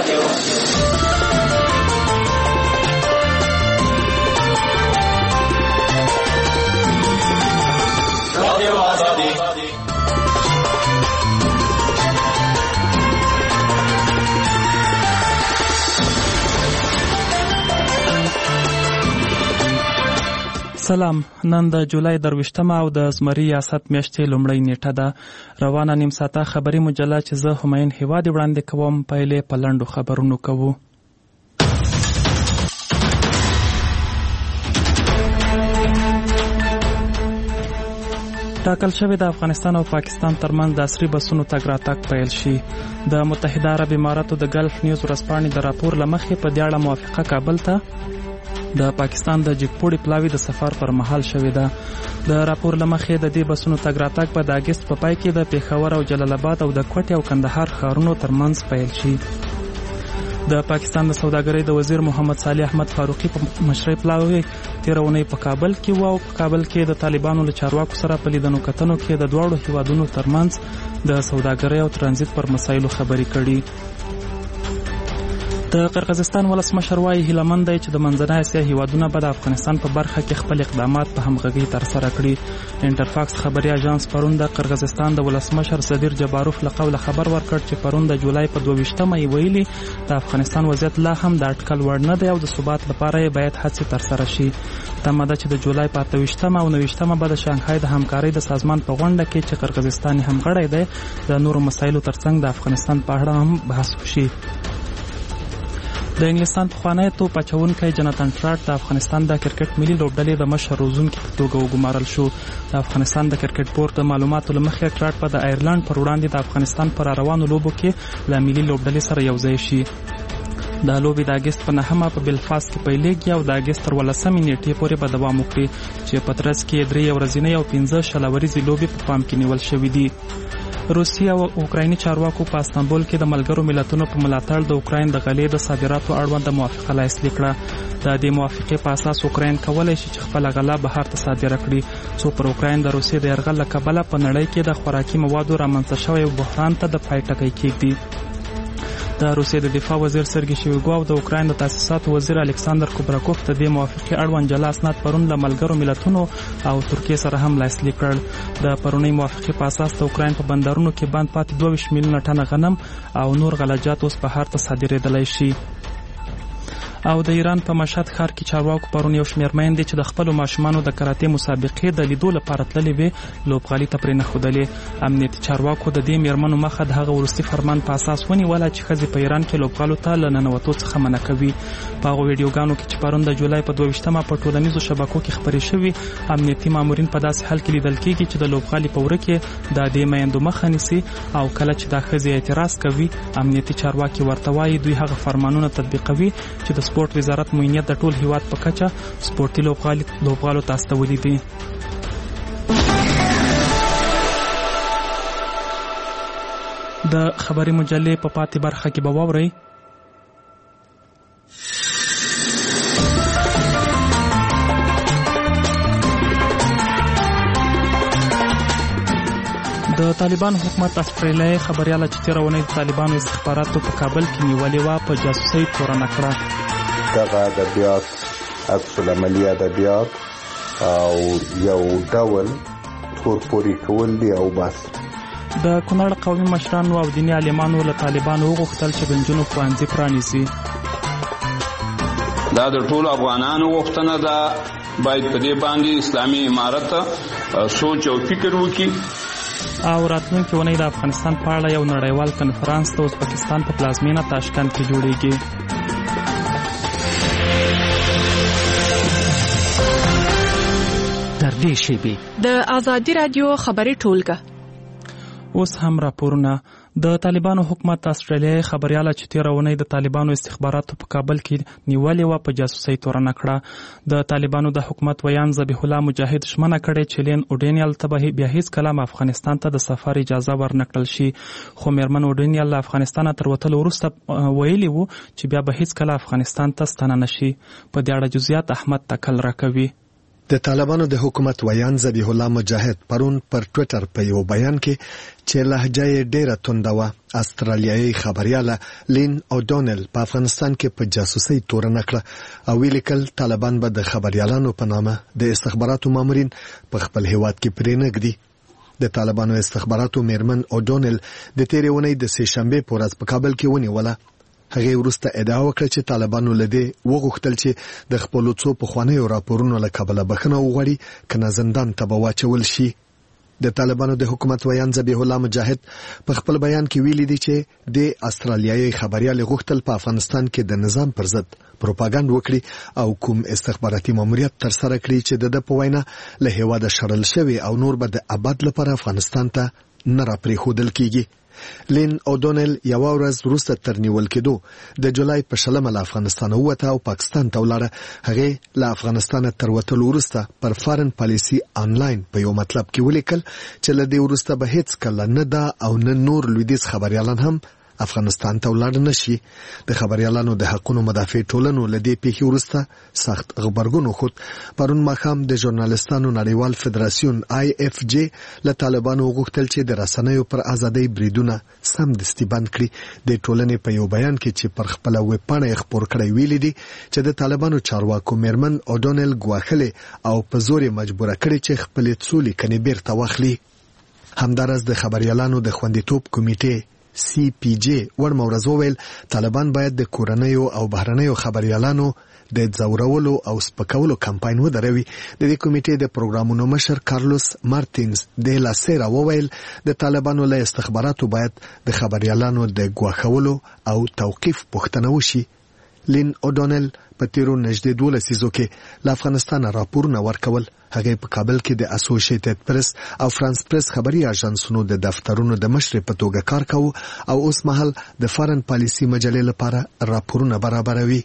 سلام. نن د جولای 28 او د زمري ریاست میاشتې لومړۍ نیټه ده. روانه نیم ساعته خبري مجله چې زه همایون هیواد وړاندې کوم پیلې په لنډو خبرونو کوو. ټاکل شوی د افغانستان او پاکستان ترمنځ د عصري بسونو تګ راتګ پیل شي. د متحده عرب اماراتو د ګلف نیوز ورځپاڼې د راپور له مخې په دې اړه موافقه کابل ته د پاکستان د جګپوړي پلاوي د سفر پر مهال شوې ده. د راپور له مخې د دې بسونو تګ راتګ په د اګست په پای کې د پیښور او جلال آباد او د کوټې او کندهار ښارونو ترمنځ پیل شي. د پاکستان د سوداګرۍ د وزیر محمد صالح احمد فاروقي په مشرۍ پلاوي تېره اونۍ په کابل کې و او په کابل کې د طالبانو له چارواکو سره په لیدنو کتنو کې د دواړو هیوادونو ترمنځ د سوداګرۍ او ترانزیت پر مسایلو خبرې کړي. د قرغیزستان ولسمشر وايي هیلهمند دی چې د منځنۍ اسیا هیوادونه به د افغانستان په برخه کې خپل اقدامات په همغږۍ ترسره کړي. انټرفاکس خبري اژانس پرون د قرغیزستان د ولسمشر صدیر جباروف له قوله خبر ورکړ چې پرون د جولای په 22 یې ویلي د افغانستان وضعیت لا هم د اټکل وړ نه دی او د ثبات لپاره یې باید هڅې ترسره شي. تمه ده چې د جولای په 28 او 29 به د شانګهای د همکارۍ د سازمان په غونډه کې چې قرغیزستان هم غړی دی د نورو مسایلو ترڅنګ د افغانستان په اړه هم بحث وشي. د انګلستان پخوانی توپ اچونکی جناتان ټراټ د افغانستان د کرکټ ملي لوبډلې د مشر روزونکي په توګه وګمارل شو. د افغانستان د کرکټ بورډ د معلوماتو له مخې ټراټ به د آیرلند پر وړاندې د افغانستان پر روانو لوبو کې له ملي لوبډلې سره یوځای شي. د لوبې د اګست په 9 په بلفاست کې پیلېږي او د اګست تر 18 نیټې پورې به دوام وکړي چې په ترڅ کې 3 ورځنۍ او 15 شلوريزې لوبې په پام کې نیول شوې دي. روسیه او اوکرایني چارواکو په استانبول کې د ملګرو ملتونو په ملاتړ د اوکراین د غلې د صادراتو اړوند موافقه لاسلیک کړه. د دې موافقې په اساس اوکراین کولی شي چې خپل غله بهر ته صادره کړي څو پر اوکراین د روسیې د یرغل له کبله په نړۍ کې د خوراکي موادو رامنځته شوی بحران ته د پای ټکی کېږدي. د روسیې د دفاع وزیر سرګی شویګو او د اوکراین د تاسیساتو وزیر الکساندر کوبراکوف د دې موافقې اړوند جلا اسناد پرون له ملګرو ملتونو او ترکیې سره هم لاسلیک کړل. د پرونۍ موافقې په اساس د اوکراین په بندرونو کې بند پاتې 22 میلیونه ټنه غنم او نور غلجات اوس بهر ته صادرېدلی شي. او د ایران په مشهد ښار کې چارواکو پرون یو شمېر میندې چې د خپلو ماشومانو د کراتې مسابقې د لیدو لپاره تللې وې لوبغالي ته پرې نښودلې. امنیتي چارواکو د دې میرمنو مخه د هغه وروستي فرمان په اساس ونیوله چې ښځې په ایران کې لوبغالو ته له ننوتو څخه منع کوي. په هغو ویډیوګانو کې چې پرون د جولای په 22 په ټولنیزو شبکو کې خپرې شوي امنیتي مامورین په داسې حال کې لیدل کېږي چې د لوبغالي په وره کې د دې میندو مخه نیسي او کله چې دا ښځې اعتراض کوي امنیتي چارواکي ورته وایي دوی هغه فرمانونه تطبیقوي چې د سپورت وزارت موینیت د ټول هیواد په کچه سپورتي لوبغالو ته استولي دي. د خبري مجلې په پاتې برخه کې به واورئ د طالبان حکومت استرالیایي خبرياله چې تېره اونۍ د طالبانو استخباراتو په کابل کې نیولې وه په جاسوسۍ تورنه کړه. دغه ادبیات عکس العملي ادبیات او یو ډول تورپوري کول دي او بس. د کونړ قومي مشرانو او دیني عالمانو له طالبانو وغوښتل چې د نجونو ښوونځي پرانیزي. دا د ټولو افغانانو غوښتنه ده باید په دې باندې اسلامي امارت سوچ او فکر وکړي. او راتلونکي اونۍ د افغانستان په اړه یو نړیوال کنفرانس د ازبکستان په پلازمینه تاشکند کې جوړیږي. در دې شیبې د ازادي رادیو خبري ټولګه اوس هم راپورونه. د طالبانو حکومت استرالیایي خبرياله چې تېره اونۍ د طالبانو استخباراتو په کابل کې نیولې وه په جاسوسۍ تورنه کړه. د طالبانو د حکومت ویان ذبیح الله مجاهد ژمنه کړې چې لین اوډینیل ته به بیا هیڅ کله افغانستان ته د سفر اجازه ورنکړل شي. خو میرمن اوډینیل له افغانستانه تر وتلو وروسته ویلي وو چې بیا به هیڅ کله افغانستان ته ستنه نشي. په دې اړه جزئیات احمد تکل راکوي. د طالبانو د حکومت ویان ذبیح الله مجاهد پرون پر ټوئیټر په یو بیان کې چې لهجه یې ډیره تونده وه استرالیایي خبرياله لین اوډونل په افغانستان کې په جاسوسي تورنه کړه او ویل کل طالبان به د خبريالانو په نامه د استخباراتو مامورین په خپل هیواد کې پرې نږدي. د طالبانو استخباراتو میرمن اوډونل د تیرې اونۍ د سه شنبه په ورځ په کابل کې ونیوله. هغه وروسته ادعا وکړه چې طالبانو لدی وغوښتل چې د خپل څو پخوانیو راپورونو له کبله بخښنه وغواړي کنه زندان ته به واچول شي. د طالبانو د حکومت ویان ذبیح الله مجاهد په خپل بیان کې ویلي دی چې د استرالیایي خبريال غوښتل په افغانستان کې د نظام پر ضد پروپاګاندا وکړي او کوم استخباراتي ماموریت تر سره کړي چې د په وینا له هیواده شړل شوی او نور به د ابد لپاره افغانستان ته نه را پریښودل کیږي. لین اوډونل یو ورځ وروسته تر نیول کېدو د جولای په 20 له افغانستان ووته او پاکستان ته ولاړه. هغه له افغانستان تر وتلو وروسته پر فارن پالیسی آنلاین په یو مطلب کې ولیکل چې له دې وروسته به هیڅ کله نه دا او نه نور لویدیځ خبريالان هم افغانستان ته ولاړ نشي. د خبريالانو د حقوقو مدافع ټولنو لدې پیښې وروسته سخت خبرګون وخت. پرون ماښام د ژورنالستانو نړیوال فدراسیون IFJ له طالبانو غوښتل چې د رسنیو پر ازادۍ بریدونه سمدستي بند کړي. د ټولنې په یو بیان کې چې پر خپل ویبپاڼه خپور کړی ویلي دي چې د طالبانو چارواکو میرمن اوډونل ګواخلې او په زور مجبوره کړي چې خپل څو لیکنې بیرته واخلي. همدارس د خبريالانو د خوندیتوب کمیټې CPJ ورمورز وویل طالبان باید د کورنیو او بهرنیو خبريالانو د ځورولو او سپکولو کمپاین ودروي. د دې کمیټې د پروګرامونو مشر کارلوس مارتینز د لاسیرا وویل د طالبانو له استخباراتو باید د خبريالانو د ګواښولو او توقيف پوښتنه وشي. لین اوډونل په تیرو نږدې 12 لسیزو کې له افغانستان راپورونه ورکول. هغه په کابل کې د اسوسییټډ پریس او فرانس پریس خبري اژانسونو د دفترونو د مشر په توګه کار کاوه او اوس مهال د فارن پالیسی مجلې لپاره راپورونه برابروي.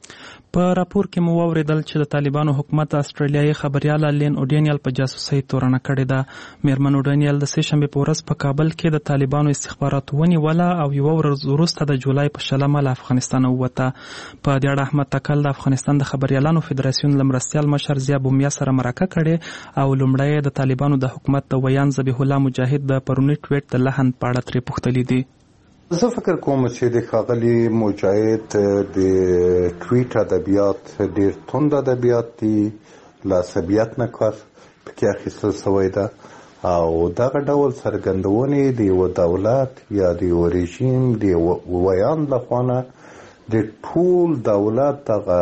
په راپور کې مو اوریدل چې د طالبانو حکومت استرالیایي خبرياله لین اوډینیل په جاسوسي تورنه کړې ده. میرمن اوډینیل د سه شنبه په ورځ په کابل کې د طالبانو استخباراتو ونیوله او یو ورځ وروسته د جولای په 20 له افغانستان ووته. په دې اړه احمد تکل د افغانستان د خبريالانو فدراسیون لمرستیال مشر ضیا بومیا سره مرکه کړې او لومړی د طالبانو د حکومت د ویان ذبیح الله مجاهد د پرونی ټویټ د لحن پاړه ترې پوښتلې دي. زه فکر کوم چې د ښاغلي مجاهد د ټویټ ادبیات ډېر توند ادبیات دي، له عصبیت نه کار پکې اخیستل شوی ده او دغه ډول څرګندونې د یو دولت یا د یو رژیم د ویان لخوا نه د ټول دولت دغه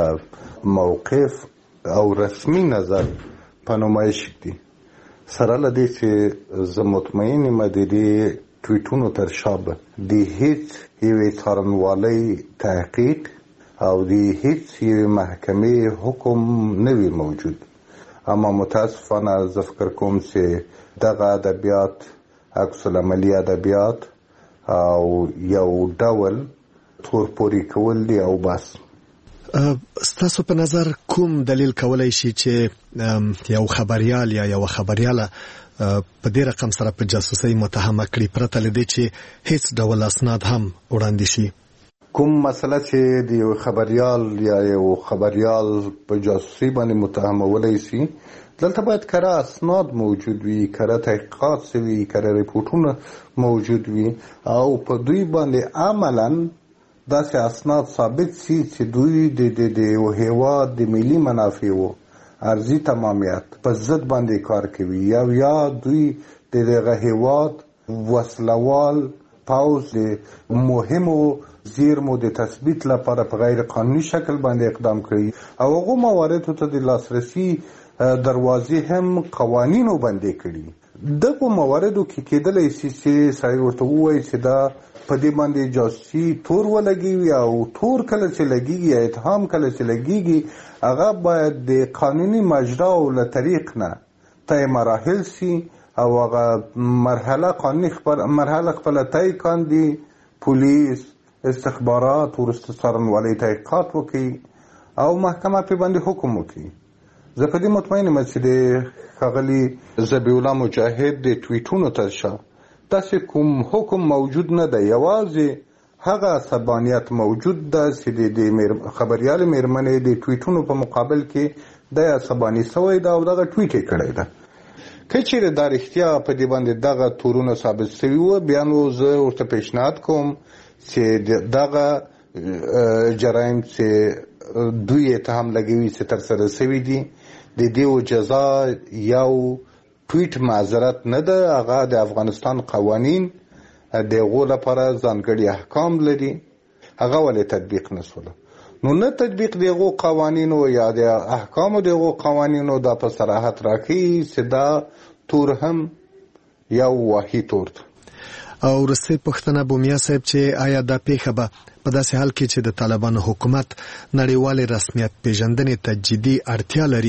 موقف او رسمي نظر په نمایش دي. سره له دې چې زه مطمئن یم د دې ټویټونو تر شا به د هیڅ یوې څارنوالۍ تحقیق او د هیڅ یوې محکمې حکم نه وي موجود. اما متاسفانه زه فکر کوم چې دغه ادبیات عکس العملي ادبیات او یو ډول تورپورې کول دي او بس. ستاسو په نظر کوم دلیل کولای شي چې یو خبريال یا یو خبرياله په دې رقم سره په جاسوسي متهمه کړي پرته لدې چې هیڅ ډول اسناد هم وړاندې شي؟ کوم مسله چې د یو خبريال یا یو خبريال په جاسوسي باندې متهمولای شي، دلته باید کره اسناد موجود وي، کره تحقیقات وي، کره ریپورتونه موجود وي او په دوی باندې عملاً داسې اسناد ثابت شي چې دوی د یو هیواد د ملي منافعو ارضي تمامیت په ضد باندې کار کوي یا دوی دغه هیواد وسلوال پاوز د مهمو زیرمو د تثبیت لپاره په غیر قانوني شکل باندې اقدام کوي او هغه مواردو ته د لاسرسي دروازې هم قوانینو باندې کړي. دغه مواردو کې کېدلای شي چې سړی ورته ووایي چې دا په دې باندې جاسوسي تور ولګي او تور کله چې لګيږي یا اتهام کله چې لګيږي هغه باید د قانوني مجرا او له طریق نه طی مراحل سي او هغه مرحله قانوني مرحله خپل طی کاندي، پولیس استخبارات ورسته څارنوالۍ تحقیقات وکړي او محکمه په باندې حکم وکړي. زه په دې مطمئن یم چې د ښاغلي ذبیح الله مجاهد د ټویټونو تر شا داسې کوم حکم موجود نه ده، یوازې هغه عصبانیت موجود ده چې د خبريال میرمنې د ټویټونو په مقابل کې د عصباني سوی دا او دغه ټویټ یې کړی ده. که چیرې دا رښتیا په دې باندې دغه تورونه ثابت سوي وو، بیا نو زه ورته پیشنهاد کوم چې دغه جرایم چې دوی اتهام لګوي چې ترسره سوي دي، د دې جزا یو ټویټ معذرت نه ده، هغه د افغانستان قوانین د هغو لپاره ځانګړي احکام لري، هغه ولې تطبیق نه شوله. نو نه تطبیق د هغو قوانینو یا د احکامو د هغو قوانینو دا په صراحت راښیي چې دا تور هم یو واهي تور ده. او وروستۍ پوښتنه بومیا صاحب چې آیا دا پیښه به په داسې حال کې چې د طالبانو حکومت نړیوالې رسمیت پیژندنې ته جدي اړتیا لري،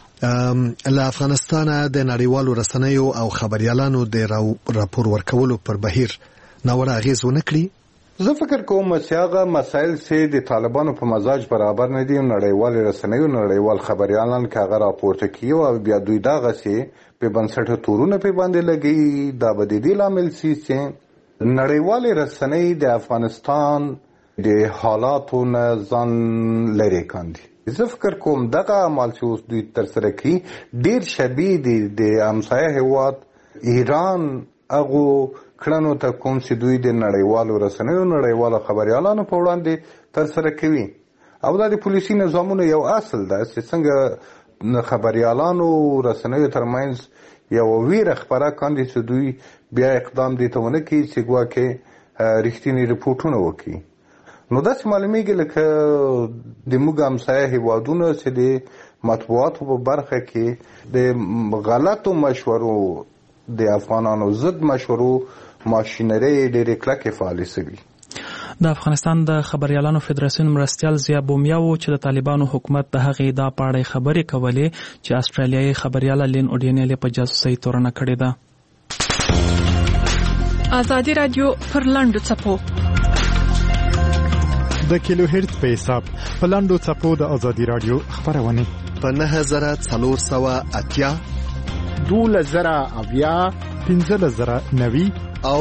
له افغانستانه د نړیوالو رسنیو او خبریالانو د راپور ورکولو پر بهیر ناوړه اغېز ونه کړي؟ زه فکر کوم چې هغه مسایل چې د طالبانو په مزاج برابر نه دي، نړیوالې رسنیو نړیوال خبریالان که هغه راپورته کړي او بیا دوی دغسې په بنسټه تورونه په باندې لګوي، دا به د دې لامل شي چې نړیوالې رسنۍ د افغانستان د حالاتو نه ځان لرې کاندي. زه فکر کوم دغه اعمال چې اوس دوی ترسره کړي ډېر شبیه دي د همسایه هېواد ایران هغو کړنو ته کوم چې دوی د نړیوالو رسنیو نړیوالو خبریالانو په وړاندې ترسره کوي. او دا د پولیسي نظامونو یو اصل ده چې څنګه خبریالانو رسنیو ترمنځ یو ویره خپره کاندي چې دوی بیا اقدام دې ته ونه کړي چې ګواکې رښتینې رپورټونه وکړي. نو داسې معلومیږي لکه د موږ همسایه هېوادونه چې د مطبوعاتو په برخه کې د غلطو مشورو د افغانانو ضد مشورو ماشینرۍ ډېرې کلکې فعالې شوي. د افغانستان د خبریالانو فدراسیون مرستیال ضیا بومیا و چې د طالبانو حکومت د هغې ادعا په اړه خبرې کولې چې استرالیایي خبریاله لین اوډینیل په جاسوسۍ تورنه کړې ده. ازادي رادیو پر لاندو څپو د کیلو هرتز په حساب په لاندو څپو د ازادي رادیو خبرونه په 9480 2000 1590 او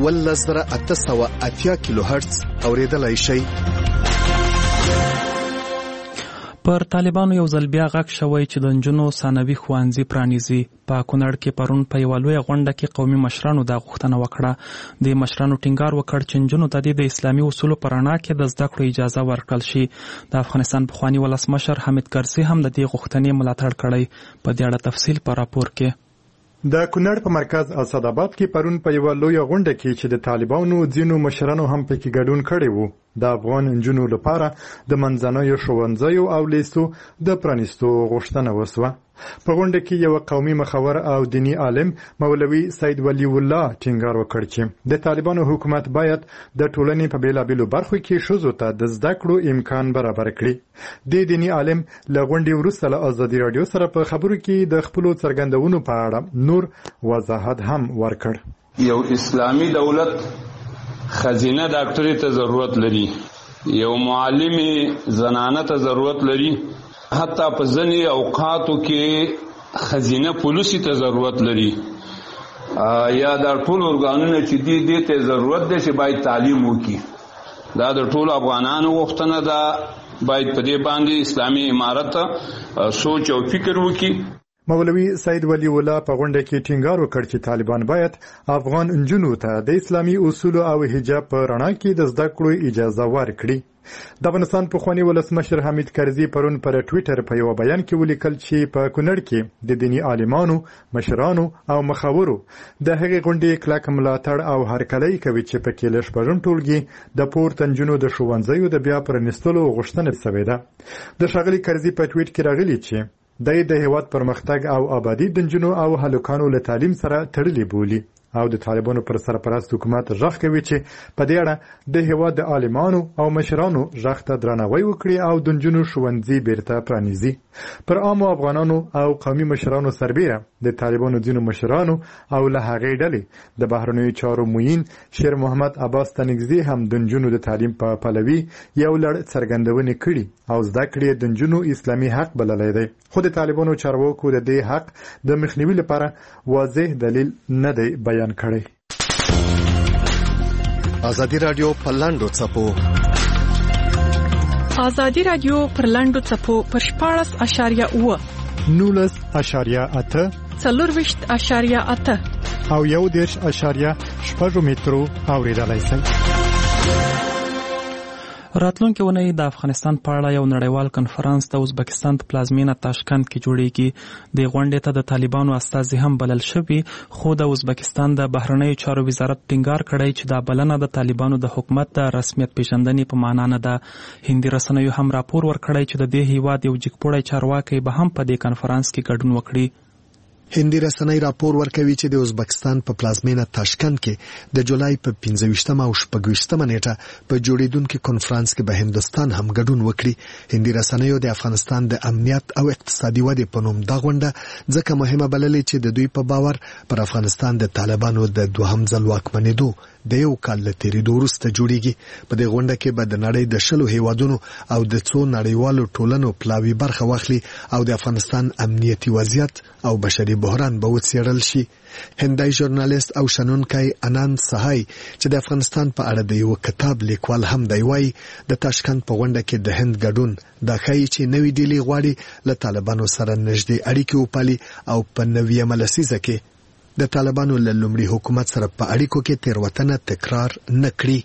1880 کیلو هرتز اوریدلای شي. پر طالبانو یو ځل بیا غږ شوی چې د نجونو ثانوي ښوونځي پرانیزي. په کونړ کې پرون په یوه لویه غونډه کې قومي مشرانو دا غوښتنه وکړه. د مشرانو ټینګار وکړ چې نجونو ته د اسلامي اصولو په رڼا کې د زده کړو اجازه ورکړل شي. د افغانستان پخواني ولسمشر حامد کرزي هم د دې غوښتنې ملاتړ کړی. په دې اړه تفصیل په راپور کې. د کونړ په مرکز اسداباد کې پرون په یوه لویه غونډه کې چې د طالبانو ځینو مشرانو هم پکې ګډون کړی وو، د افغان نجونو لپاره د منځنیو ښوونځیو او لیسو د پرانیستو غوښتنه وسوه. په غونډه کې یو قومي مخور او دینی عالم مولوي سید ولی الله ټینګار وکړ چې د طالبانو حکومت باید د ټولنې په بیلابیلو برخو کې ښځو ته د زده کړو امکان برابر کړي. د دینی عالم له غونډې وروسته له ازادي رادیو سره په خبرو کې د خپلو څرګندونو په اړه نور وضاحت هم ورکړ. یو اسلامی دولت خزینه ډاکټري ته ضرورت لري، یو معلمي زنانه ته ضرورت لري، حتی په ځینې اوقاتو کې خزینه پولیسي ته ضرورت لري، یا دا ټول ارګانونه چې دې ته ضرورت دی چې باید تعلیم وکړي. دا د ټولو افغانانو غوښتنه ده، باید په دې باندې اسلامي امارت سوچ او فکر وکړي. مولوي سید ولی الله په غونډه کې ټینګار وکړ چې طالبان باید افغان نجونو ته د اسلامي اصولو او حجاب په رڼا کې د زده کړو اجازه ورکړي. د افغانستان پخواني ولسمشر حامد کرزي پرون پر ټویټر په یو بیان کې ولیکل چې په کونړ کې د دینی عالمانو، مشرانو او مخاورو د هغې غونډې کلک ملاتړ او هرکلی کوي چې په کې له شپږم ټولګي د پورته نجونو د ښوونځیو د بیا پرانیستلو غوښتنه شوې ده. د ښاغلي کرزي په ټویټ کې راغلي چې د هیواد پرمختګ او آبادی د نجونو او هلکانو له تعلیم سره تړلې بولي او د طالبانو پر سرپرست حکومت غږ کوي چې په دې اړه د هیواد د عالمانو او مشرانو غږ ته درناوی وکړي او د نجونو ښوونځي بیرته پرانیزي. پر عامو افغانانو او قومي مشرانو سربیره د طالبانو ځینو مشرانو او له هغې ډلې د بهرنیو چارو معین شیر محمد عباس تنګزي هم د نجونو د تعلیم په پلوي یو لړ څرګندونې کړي او زده کړې د نجونو اسلامي حق بللی دی. خو د طالبانو چارواکو د دې حق د مخنیوي لپاره واضح دلیل نه دی بیان کړی. ازادي رادیو په لاندو څپو ازادي رادیو پر لاندو څپو پر 14.8 19.8 4.8 او 1.8 مترو اوریدلای شئ. راتلونکي ونې د افغانستان په اړه یو نړیوال کنفرانس د ازبکستان په پلازمینه تاشکند کې جوړیږي. د غونډې ته د طالبانو استازي هم بلل شوي، خو د ازبکستان د بهرنیو چارو وزارت ټینګار کړی چې دا بلنه د طالبانو د حکومت د رسمیت پیژندنې په معنا نه ده. هندي رسنیو هم راپور ورکړی چې د دې هیواد یو جګپوړی چارواکي به هم په دې کنفرانس کې ګډون وکړي. هندي رسنۍ راپور ورکوي چې د ازبکستان په پلازمینه تاشکند کې د جولای په 15 او 16 نیټه په جوړیدونکو کنفرانس کې به هندستان هم ګډون وکړي. هندي رسنیو د افغانستان د امنیت او اقتصادي ودې په نوم دا غونډه ځکه مهمه بللې چې د دوی په باور پر افغانستان د طالبانو د دوهم ځل واکمنېدو د یو کال له تیریدو وروسته جوړیږي. په دې غونډه کې به د نړۍ د 10 هیوادونو او د څو نړیوالو ټولنو پلاوی برخه واخلي او د افغانستان امنیتي وضعیت او بشري بحران به وڅېړل شي. هندای ژورنالیست او شنونکی اناند سهای چې د افغانستان په اړه د یو کتاب لیکوال هم دی وایي د تاشکند په غونډه کې د هند ګډون دا ښایي چې نوې ډیلي غواړي له طالبانو سره نږدې اړیکې وپالي او په 90مه لسیزه کې د طالبانو له لومړي حکومت سره په اړیکو کې تېروتنه تکرار نه کړي.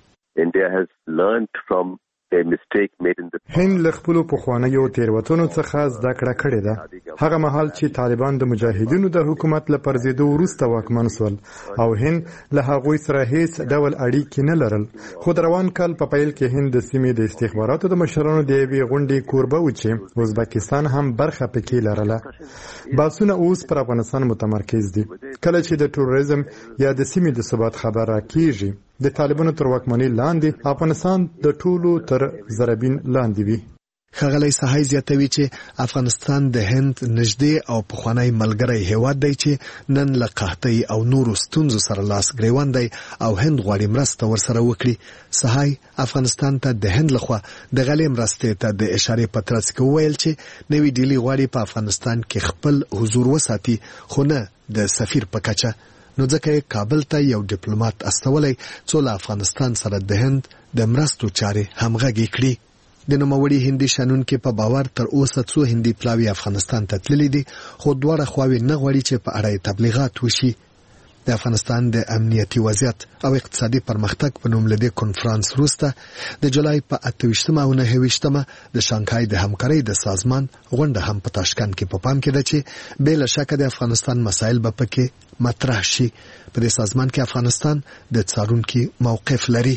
هند له خپلو پخوانیو تېروتنو څخه زده کړه کړې ده. هغه مهال چې طالبان د مجاهدینو د حکومت له پرځېدو وروسته واکمن شول او هند له هغوی سره هیڅ ډول اړیکې نه لرل، خو د روان کال په پیل کې هند د سیمې د استخباراتو د مشرانو د یوې غونډې کوربه و چې ازبکستان هم برخه پکې لرله. بحثونه اوس پر افغانستان متمرکز دي. کله چې د تروریزم یا د سیمې د ثبات خبره کیږي، د طالبانو تر واکمنۍ لاندې افغانستان د ټولو تر ضربین لاندې وي. ښاغلی سهای زیاتوي چې افغانستان د هند نږدې او پخوانی ملګری هیواد دی چې نن له قحطۍ او نورو ستونزو سره لاس ګریوان دی او هند غواړي مرسته ورسره وکړي. سهای افغانستان ته د هند لخوا د غلې مرستې ته د اشارې په ترڅ کې وویل چې نوې ډیلي غواړي په افغانستان کې خپل حضور وساتي، خو نه د سفیر په کچه. نو ځکه کابل ته یو ډیپلوماټ استولی څو له افغانستان سره د هند د مرستو چارې همغږي کړي. د نوموړي هندي شنونکي په باور تر اوسه څو هندي پلاوي افغانستان ته تللي دي، خو دواړه خواوې نه غواړي چې په اړه تبلیغات وشي. د افغانستان د امنیتي وضعیت او اقتصادي پرمختګ په نوم لدې کنفرانس وروسته د جولای په 28 او 29 د شانګهای د همکارۍ د سازمان غونډه هم په تاشکند کې په پام کې ده چې بې له شکه د افغانستان مسایل به پکې مطرح شي. په دې سازمان کې افغانستان د څارونکي موقف لري.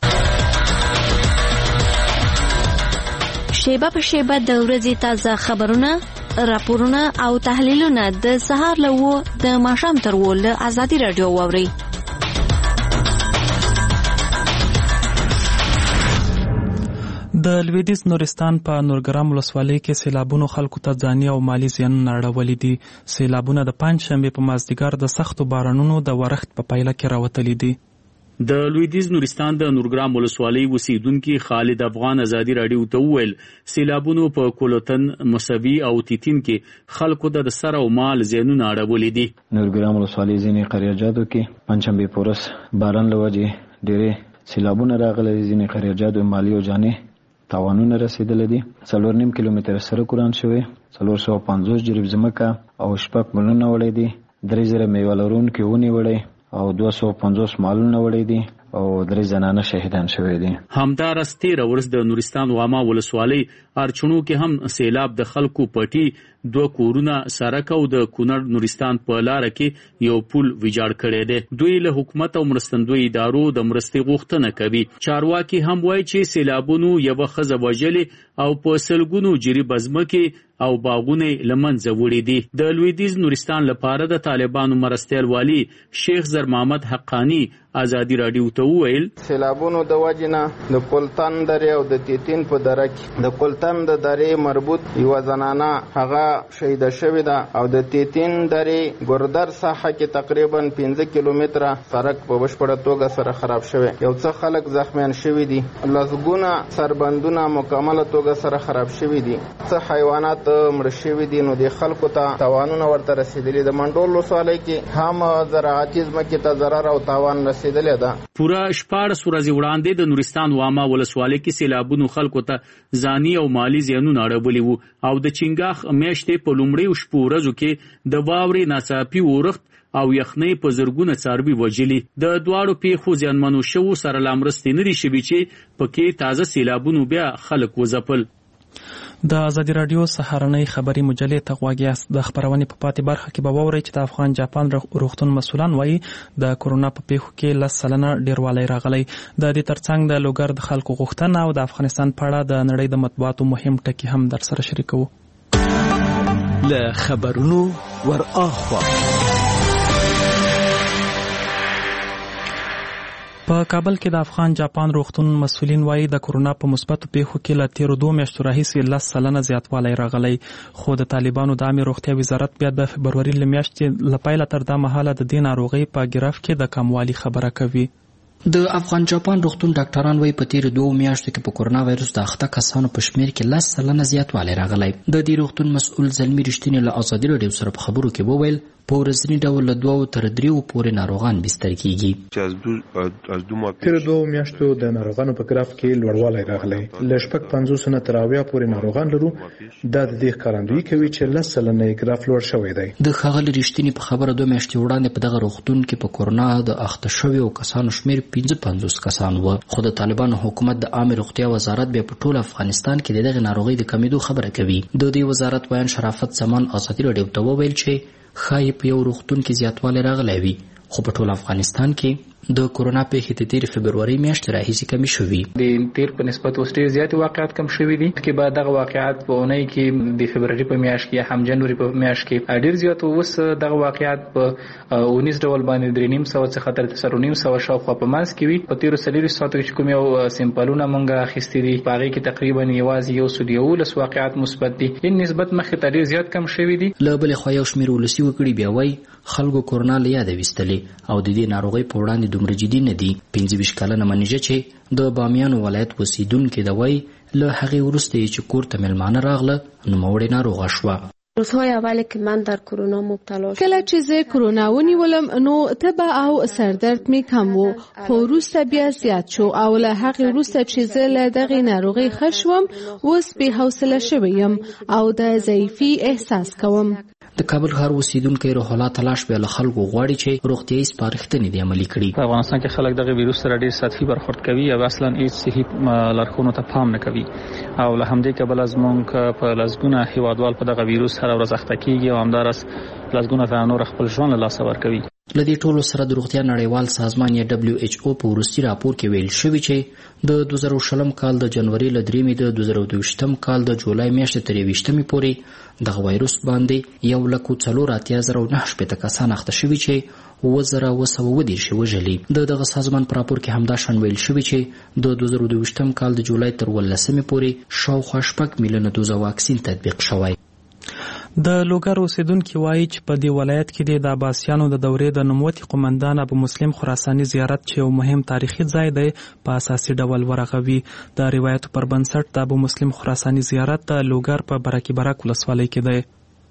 شیبه په شیبه د ورځې تازه خبرونه، راپورونه او تحلیلونه د سهار له 9 د ماښام تر 10 له ازادي رادیو واورئ. د لویدیځ نورستان په نورګرام ولسوالۍ کې سیلابونو خلکو ته ځاني او مالی زیانونه اړولي دي. سیلابونه د پنجشنبې په مازدیګر د سختو بارانونو د ورښت په پایله کې راوتلي دي. د لویدیځ نورستان د نورګرام ولسوالۍ اوسیدونکي خالد افغان ازادي رادیو ته وویل سیلابونو په کولوتن، مسوي او تیتین کې خلکو ته د سر او مال زیانونه اړولي دي. نورګرام ولسوالۍ ځینې قریاجاتو کې پنجشنبې په ورځ باران له وجې ډېرې سیلابونه راغلي. ځینې قریاجاتو مالي او جاني تاوانونه رسیدلي دي. 4.5 کیلومتره سړک وران شوی، 450 جریب ځمکه او 6 ملونه وړي دي. 3000 میوه لرونکي ونې وړي او 250 مالونه وړي دي او 3 زنانه شهیدان شوي دي. همدارس 13 ورځ د نورستان واما ولسوالۍ ارچونو کې هم سیلاب د خلکو پټي 2 کورونه سړک او د کونړ نورستان په لار کې یو پل ویجاړ کړی دی. دوی له حکومت او مرستندوی ادارو د مرستې غوښتنه کوي. چارواکي هم وایي چې سیلابونو یو ښځه وژلې او په سلګونو جریب ځمکې او باغونه لمنځه وړي دي. د لویدیځ نورستان لپاره د طالبانو مرستیال والی شیخ زر محمد حقانی ازادي رادیو ته وویل سیلابونو د وجنه د کولتن درې او د تیتین په دره کې د کولتن د درې مربوط یو زنانه هغه شهید شوې ده او د تیتین درې ګردر ساحه کې تقریبا 15 کیلومتره سړک په بشپړه توګه سره خراب شوی. یو څه خلک زخمیان شوي دي، لسګونه سربندونه مکمله توګه سره خراب شوي دي، څه حیوانات مړ شوي دي. نو د خلکو ته تاوانونه ورته رسیدلي. د منډول ولسوالۍ کې هم زراعتي ځمکې ته ضرر او تاوان رسیدلی ده. پوره 14 ورځې وړاندې د نورستان واما ولسوالۍ کې سیلابونو خلکو ته ځاني او مالی زیانونه اړولي وو او د چنګاخ میاشتې په لومړیو شپو ورځو کې د واورې ناڅاپي اورښت او یخنۍ په زرګونه څاروي وژلي. د دواړو پیښو زیانمنو شوو سره لا مرستې نه دي شوي چې پکې تازه سیلابونو بیا خلک وځپل. د ازادي راډیو سهارنۍ خبري مجلې ته غوږ یاست. د خبرونې په پاتې برخه کې به واورئ چې د افغان جاپان روغتون مسؤلان وایي د کورونا په پیښو کې 10% ډیروالی راغلی. د دې ترڅنګ د لوګر د خلکو غوښتنه او د افغانستان په اړه د نړۍ د مطبوعاتو مهم ټکي هم در سره شریکوو. له خبرونو ور اخوا په کابل کې د افغان جاپان روغتون مسؤلین وایي د کورونا په مثبتو پیښو کې له تیرو 2 میاشتو راهیسې 10% زیاتوالی راغلی، خو د طالبانو د عامې روغتیا وزارت بیا د فبروري له میاشتې له پیله تر دا مهاله د دې ناروغۍ په ګرافت کې د کموالي خبره کوي. د افغان جاپان روغتون ډاکټران وایي په تیرو 2 میاشتو کې په کورونا وایرس د اخته کسانو په شمیر کې 10% زیاتوالی راغلی. د دې روغتون مسؤل زلمي رښتینی له ازادي راډیو سره په خبرو کې وویل په ورځني ډول له 2 تر 3 پورې ناروغان بستر کیږي. تیر 2 میاشتو د ناروغانو په ګراف کې لوړوالی راغلی. له 50 نه تر 80 پورې ناروغان لرو. دا د دې ښکارندویي کوي چې 10% یې ګراف لوړ شوی دی. د ښاغلي رښتینی په خبره 2 میاشتې وړاندې په دغه روغتون کې په کورونا د اخته شویو کسانو شمیر 55 کسان و، خو د طالبانو حکومت د عامې روغتیا وزارت بیا په ټول افغانستان کې دغه ناروغي د کمیدو خبره کوي. د دې وزارت وایي شرافت زمان ازادي راډیو ته وویل چې خای په یو روغتون کې زیاتوالی راغلی وي، خو په ټول افغانستان کې د کورونا پیښې د تیر فبروري میاشتې راهیسې کمی شوي. د تیر په نسبت اوس ډېر زیات واقعات کم شوي دي چې بعد دغه واقعات په اونۍ کې د فبروري په میاشت کې هم جنوري په میاشت کې ډېر زیات اوس دغه واقعات په 19 ډول باندې 3.5 څخه تر 3.5 شاوخوا په منځ کې وي. په تیرو 40 ساعتو کې کوم یو سیمپلونه مونږه اخیستي دي په هغې کې تقریبا یوازې 11 واقعات مثبت دي. این نسبت مخکې ته ډېر زیات کم شوي دي. له بلې خوا یو شمېر ولسي وګړي بیا وایي خلکو کورونا له یاده ویستلې او د دې ناروغۍ په وړاندې دومره جدي نه دي. 25 کلنه منیجه چې د بامیانو ولایت اوسیدونکې ده وایي له هغې وروسته یې چې کور ته مېلمانه راغله نوموړې ناروغه شوه. روزهای اولی که من در کرونا مبتلا شدم کله چې زه کرونا ونیولم نو تبه او سردرد می کم و خو وروسته بیا زیات شو او له هغې وروسته چې زه له دغې ناروغۍ ښه شوم اوس بې حوصله شوی یم او د ضعیفي احساس کوم. د کابل ښار اوسیدونکی روح الله تلاش بیا له خلکو غواړي چې روغتیایي سپارښتنې دې عملي کړي. په افغانستان کې خلک دغه ویروس سره ډېر سطحي برخورد کوي او اصلا هیڅ صحي لارښوونو ته پام نه کوي او له همدې کبله زموږ په لسګونه هیوادوال په دغه ویروس هره ورځ اخته کیږي او همداراز لسګونه ته نور خپل ژوند له لاسه ورکوي. له دې ټولو سره د روغتیا نړیوال سازمان یا WHO په وروستي راپور کې ویل شوي چې د 2020 کال د جنوري له 3 د 2022 کال د جولای میاشتې تر 21 پورې دغه وایروس باندې 1,04,980 کسان اخته شوي چې 2,920 وژلي. دغه سازمان په راپور کې همدا شان ویل شوي چې د 2022 کال د جولای تر 18 پورې شاوخوا 6 میلیونه دوزه واکسین تطبیق شوی. د لوګر اوسیدونکي وایي چې په دې ولایت کې د عباسیانو د دورې د نوموتي قومندان ابو مسلم خراساني زیارت چې یو مهم تاریخي ځای دی په اساسي ډول ورغوي. د روایتو پر بنسټ د ابو مسلم خراساني زیارت د لوګر په برکي برک ولسوالۍ کې دی.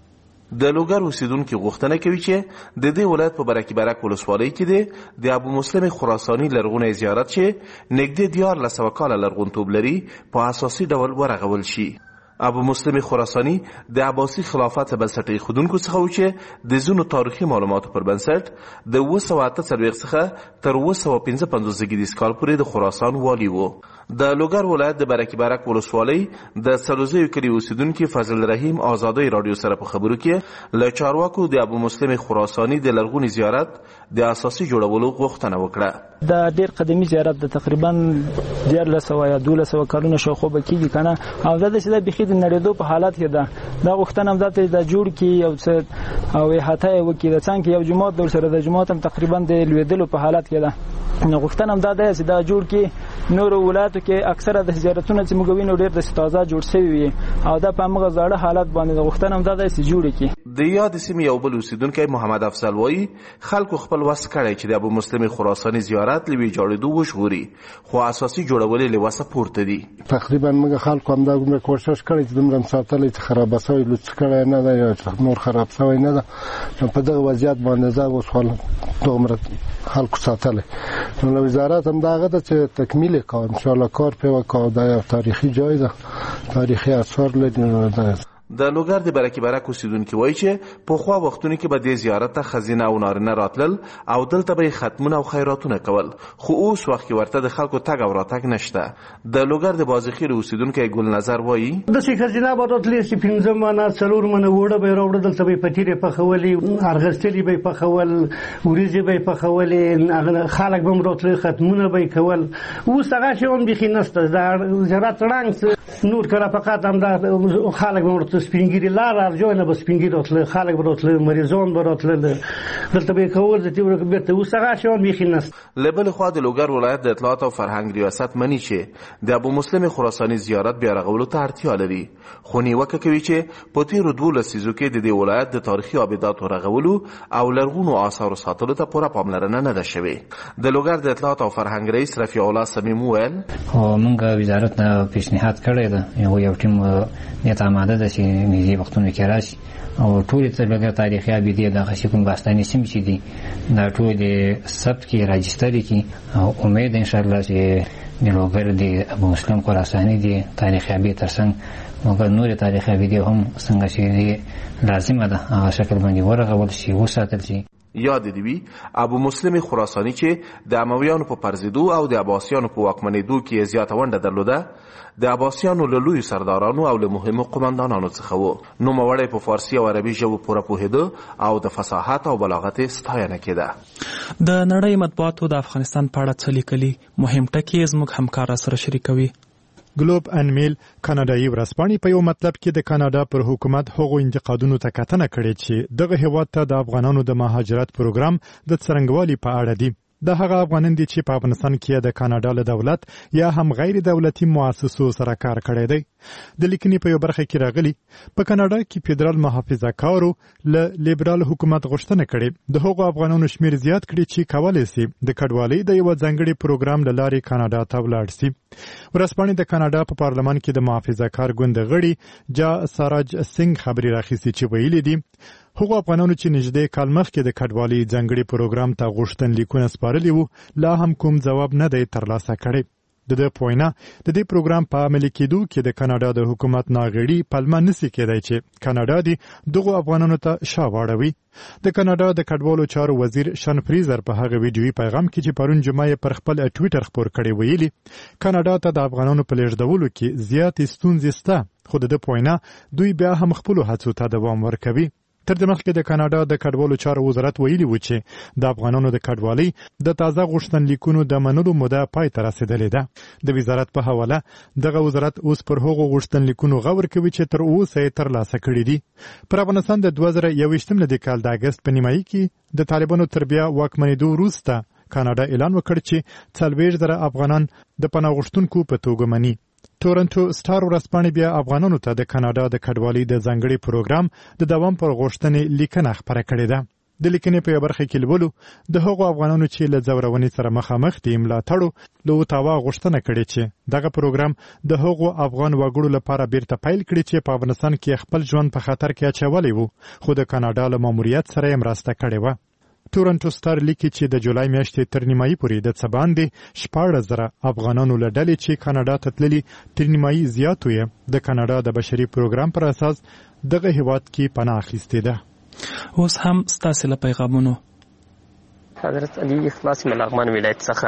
د لوګر اوسیدونکي غوښتنه کوي چې د دې ولایت په برکي برک ولسوالۍ کې دی د ابو مسلم خراساني لرغونی زیارت چې نږدې 1400 کاله لرغونتوب لري په اساسي ډول ورغول شي. ابو مسلم خراساني د عباسي خلافت بنسټ ایښودونکو څخه و چې د ځینو تاریخي معلوماتو پر بنسټ د 948 څخه تر 955 زیږدیز کال پورې د خراسان والی و. د لوګر ولایت د برکي برک ولسوالۍ د سلوزیو کلي اوسیدونکي فضل رحیم ازادۍ رادیو سره په خبرو کې له چارواکو د ابو مسلم خراساني د لرغوني زیارت د اساسي جوړولو غوښتنه وکړه. دا ډېر قدیمي زیارت د تقریبا 1400 یا 1200 کلونو شاوخوا به کېږي که نه او دا داسې ده بیخي د نړېدو په حالت کې ده. دا غوښتنه هم دا ته جوړ کړي یو څه او احاطه یې وکړي د څنګ کې یو جومات در سره د جومات هم تقریبا د لوېدلو په حالت کې ده. نو غوښتنه هم دا ده چې دا جوړ کړي. نورو ولایتو کې اکثره د زیارتونه چې موږ وینو ډېر داسې تازه جوړ شوي وي او دا په همغه زاړه حالت باندې غوښتنه هم دا ده چې جوړ کړي. د یاد سیمې یو بل اوسیدونکی محمد افضل وایي خلکو خپل وس کړی چې د ابو مسلم خراساني زیارت له ویجاړېدو وژغوري، خو اساسي جوړول له وسه پورته دي. تقریبا موږ خلکو هم دا کوشش کړی چې دومره ساتلې چې خراب شوی لوڅ کړی نه ده یا نور خراب شوی نه ده. په دغه وضعیت باندې زه اوس دومره خلکو ساتلی نو وزارت هم دغه ده چې تکمیل کار انشاءالله کار پې وکړو. دا یو تاریخي جای ده، تاریخي اثار لري. د لوګر د برکي برک اوسیدونکي وایي چې پخوا وختونو کې به د زیارت ته خزینه او نارینه راتلل او دلته به ختمونه او خیراتونه کول، خو اوس وخت کې ورته د خلکو تګ او راتګ نشته. د لوګر د بازخیر اوسیدونکی ګل نظر وایي داسې خزینه به راتلې چې 5 منه 4 منه وړه به راوړه، دلته به پتیرې پخولې، ارغستلې به پخول، وریځې به پخولې، خلک به هم راتلل، ختمونه به یې کول. اوس هغه شی هم بیخي نشته. د زیارت رنګ نور کله فقط هم دا خلک به سپینګیری لار ارجو نه بس سپینګیری راتله، خلک به راتله، مریضان به راتله، دلته به کول د تیور بیرته اوس هغه شان بیخي نست. لبل خو د لوګر ولایت د اطلاعات او فرهنګ ریاست منی چې د ابو مسلم خراساني زیارت بیا رغولو ته اړتیا لري، خو نیوکه کوي چې په تیرو 12 لسیزو کې د دې ولایت د تاریخي آباداتو رغولو او لرغونو آثارو ساتلو ته پوره پاملرنه نه ده شوې. د لوګر د اطلاعات او فرهنګ رئیس رفیع الله صمیم وویل موږ وزارت نه پیشنهاد کړی ده، یو ټیم نیت آماده ده چې نږدې وختونو کې راشي او ټولې لوګر تاریخي ابیدې دغه شي کوم باستاني سیمې چې دي دا ټول د ثبت کې راجستري کې او امید انشاءالله چې د لوګر د ابو مسلم خراساني دي تاریخي ابیدې ترڅنګ مګر نور تاریخي ابیدې هم څنګه چې لازمه ده هغه شکل باندې ورغول شي وساتل شي. یاد دی وی ابو مسلم خراساني چې د امویانو په پرزیدو او د عباسیانو په واکمنېدو کې زیاته ونډه درلوده، د عباسیانو له لویو سردارانو او له مهمو قومندانانو څخه و. نوموړی په فارسي او عربي ژبو پوره پوهېده او د فصاحت او بلاغت ستاینه کېده. د نړۍ مطبوعاتو د افغانستان په اړه څه لیکلي مهم ټکي زموږ همکار سره شریکوي. ګلوب ان میل کاناډایي ورځپاڼې په یو مطلب کې د کاناډا پر حکومت هغو انتقادونو ته کتنه کړې چې دغه هیواد ته د افغانانو د مهاجرت پروګرام د څرنګوالي په اړه دی. د هغه افغانان دي چې په افغانستان کې د کاناډا له دولت یا هم غیر دولتي مؤسسو سره کار کړی دی. د لیکنې په یو برخه کې راغلي په کاناډا کې فدرال محافظه کارو له لیبرال حکومت غوښتنه کړې د هغو افغانانو شمیر زیات کړي چې کولای شي د کډوالۍ د یو ځانګړي پروګرام له لارې کاناډا ته ولاړ شي. ورځپاڼې د کاناډا په پارلمان کې د محافظه کار ګوند غړي جا ساراج سنگ خبري راخیستي چې ویلي دي هغو افغانانو چې نږدې کال مخکې د کډوالۍ ځانګړي پروګرام ته غوښتنلیکونه سپارلي وو لا هم کوم ځواب نه دی ترلاسه کړی. د دې پوینه د دې پروګرام په عملي کېدو کې د کاناډا د حکومت ناغړي پلمه نسی کېدای چې کاناډا دی دغه افغانانو ته شاواړوي. د کاناډا د کډوالو چارو وزیر شان فریزر په هغه ویډیوي پیغام کې چې پرون جمعه پر خپل ټوئیټر خبر کړی ویلي کاناډا ته د افغانانو په لېږدولو کې زیاتې ستونزې شته، خو د دې پوینه دوی بیا هم خپل هڅو ته دوام ورکوي. تر دې مخکې د کاناډا د کډوالو چارو وزارت ویلي و چې د افغانانو د کډوالۍ د تازه غوښتنلیکونو د منلو موده پای ته رسیدلې ده. د وزارت په حواله دغه وزارت اوس پر هغو غوښتنلیکونو غور کوي چې تر اوسه یې ترلاسه کړي دي. پر افغانستان د 2021 کال د اګست په نیمایي کې د طالبانو تر بیا واکمنېدو وروسته کاناډا اعلان وکړ چې 40,000 افغانان د پناه غوښتونکو په توګه مني. تورنټو سټار ورځپاڼې بیا افغانانو ته د کاناډا د کډوالۍ د ځانګړي پروګرام د دوام پر غوښتنې لیکنه خپره کړې ده. د لیکنې په برخه کې لولو د هغو افغانانو چې له ځورونې سره مخامخ دي ملاتړو له اوتاوا غوښتنه کړې چې دغه پروګرام د هغو افغان وګړو لپاره بیرته پیل کړي چې په افغانستان کې خپل ژوند په خطر کې اچولی وو، خو د کاناډا له ماموریت سره یې مرسته کړې وه. تورنټو سټار لیکي چې د جولای میاشتې تر نیمایي پورې د څه باندې 14,000 افغانانو له ډلې چې کاناډا ته تللي تر نیمایي زیاتو یې د کاناډا د بشري پروګرام پر اساس دغه هیواد کې پناه اخیستې ده. اوس هم ستاسې له پیغامونو. حضرت علي اخلاص ملغمن ولایت څخه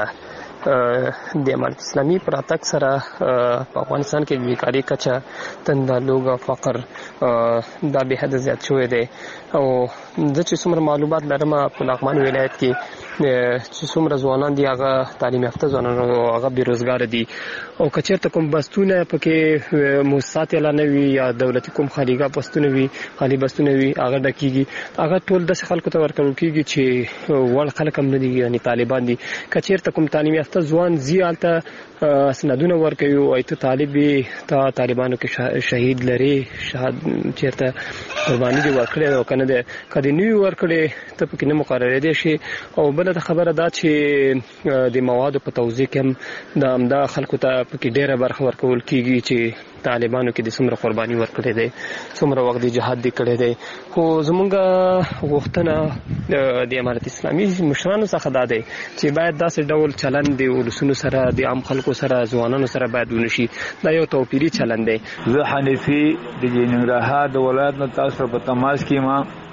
د امارت اسلامي پر اتک سره په افغانستان کې د بیکاري کچه تندالوګ فقر دا به حد زیات شوی دی او د چې څومره معلومات لرم په لغمان ولایت کې چې څومره ځوانان دي هغه تعلیم یافته ځوانان هغه بیروزګار دي او کچېرته کوم بستونه پکې موسسات اعلان وي یا دولتي کوم خالیګاه بستونه وي خالی بستونه وي هغه ډکیږي هغه ټول د خلکو ته ورکول کیږي چې ول خلک هم نه دي یعنی طالبان دي کچېرته کوم تعلیم یافته ځوان زیالته سندونه ورکوي او ته طالب ته طالبانو کې شهید لري شهادت چیرته قرباني دی ورکړي او کنه د کدی نیو ورکړي ته پکې نه مقرره دي شي او بل د خبره دا چې د موادو په توزیع کې د امدا خلکو ته پکې ډیره برخه ورکول کیږي چې طالبانو کې د څومره قرباني ورکړي دي څومره وخت د جهاد دی کړي دي خو زمونږ غوښتنه د امارت اسلامي مشرانو څخه دا دی چې باید داسې ډول چلند دی ولسونو سره د عام خلکو سره ځوانانو سره باید ونشي دا یو توپیری چلند دی. زه حنفي د ننګرهار د ولایت نه تاسو په تماس کې ما